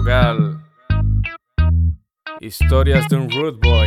Dogal. Historias de un rude boy.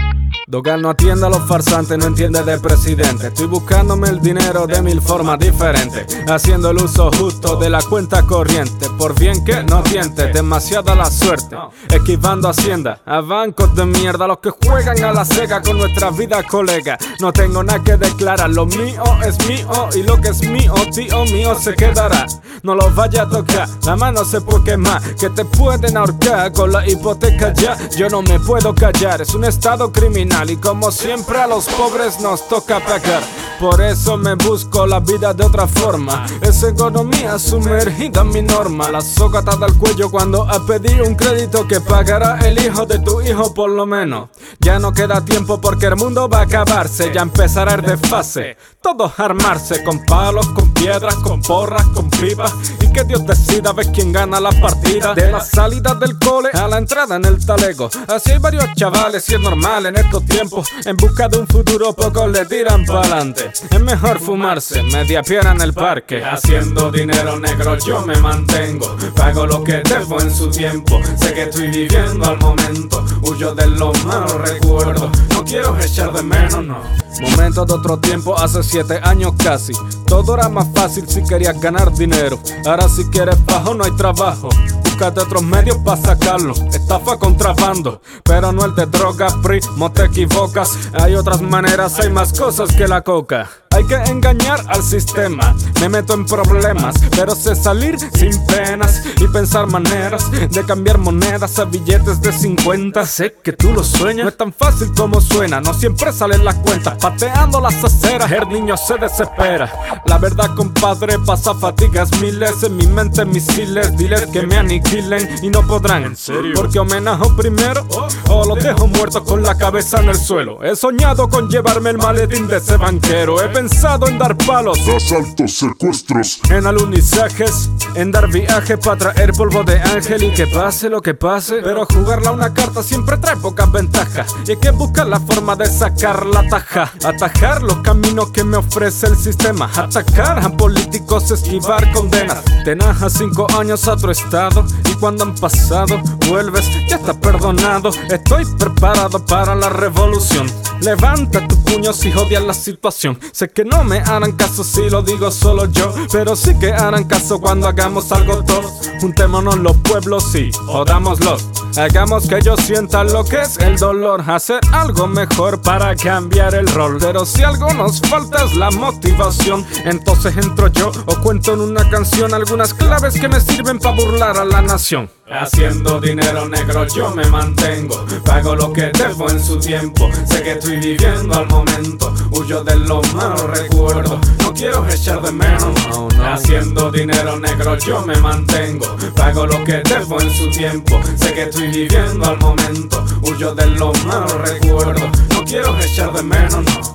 Dogal no atiende a los farsantes, no entiende de presidente. Estoy buscándome el dinero de mil formas diferentes, haciendo el uso justo de la cuenta corriente. Por bien que no tiente, demasiada la suerte. Esquivando hacienda a bancos de mierda, los que juegan a la cega con nuestra vida colega. No tengo nada que declarar, lo mío es mío y lo que es mío, tío mío, se quedará. No lo vaya a tocar, la mano se puede quemar, que te pueden ahorcar con la hipoteca ya. Yo no me puedo callar, es un estado criminal y como siempre a los pobres nos toca pagar. Por eso me busco la vida de otra forma, es economía sumergida en mi norma. La soga atada al cuello cuando a pedir un crédito que pagará el hijo de tu hijo por lo menos. Ya no queda tiempo porque el mundo va a acabarse, ya empezará el desfase. Todos armarse con palos, con piedras, con porras, con pipas, y que Dios decida ver quién gana la partida. De la salida del cole a la entrada en el talego, así hay varios chavales y es normal en estos tiempos. En busca de un futuro pocos le tiran pa'lante. Es mejor fumarse media piedra en el parque. Haciendo dinero negro yo me mantengo, pago lo que debo en su tiempo. Sé que estoy viviendo al momento, huyo de los malos recuerdos. No quiero echar de menos, no. Momentos de otro tiempo, hace 7 años casi. Todo era más fácil si querías ganar dinero. Ahora si quieres bajo no hay trabajo, búscate otros medios para sacarlo. Estafa, contrabando, pero no el de drogas, primo, te equivocas. Hay otras maneras, hay más cosas que la coca. Hay que engañar al sistema, me meto en problemas, pero sé salir sin penas y pensar maneras de cambiar monedas a billetes de 50. Sé que tú lo sueñas, no es tan fácil como suena, no siempre salen las cuentas, pateando las aceras, el niño se desespera. La verdad, compadre, pasa fatigas miles, en mi mente misiles, diles que me aniquilen y no podrán. ¿En serio? Porque homenajo primero o los dejo muertos con la cabeza en el suelo. He soñado con llevarme el maletín de ese banquero, he pensado en dar palos, asaltos, secuestros, en alunizajes, en dar viaje para traer polvo de ángel y que pase lo que pase. Pero jugarla una carta siempre trae pocas ventajas y hay que buscar la forma de sacar la taja. Atajar los caminos que me ofrece el sistema, atacar a políticos, esquivar condenas. Te najas 5 años a otro estado y cuando han pasado vuelves, ya está perdonado. Estoy preparado para la revolución. Levanta tu puño si odias la situación. Sé que no me harán caso si lo digo solo yo, pero sí que harán caso cuando hagamos algo todos. Juntémonos los pueblos y jodámoslos. Hagamos que yo sienta lo que es el dolor, hacer algo mejor para cambiar el rol. Pero si algo nos falta es la motivación, entonces entro yo o cuento en una canción algunas claves que me sirven para burlar a la nación. Haciendo dinero negro yo me mantengo, pago lo que debo en su tiempo. Sé que estoy viviendo al momento, huyo de los malos recuerdos. No quiero echar de menos, no. Haciendo dinero negro yo me mantengo, pago lo que debo en su tiempo. Sé que estoy viviendo al momento, huyo de los malos recuerdos. No quiero echar de menos, no.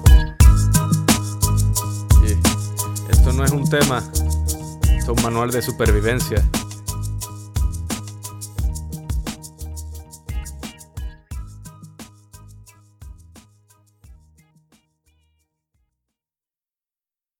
Esto no es un tema, esto es un manual de supervivencia.